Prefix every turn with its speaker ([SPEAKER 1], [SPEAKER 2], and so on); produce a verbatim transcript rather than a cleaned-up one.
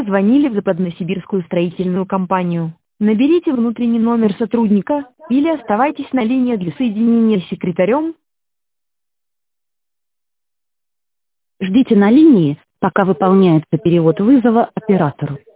[SPEAKER 1] Звонили в Западносибирскую строительную компанию. Наберите внутренний номер сотрудника или оставайтесь на линии для соединения с секретарем. Ждите на линии, пока выполняется перевод вызова оператору.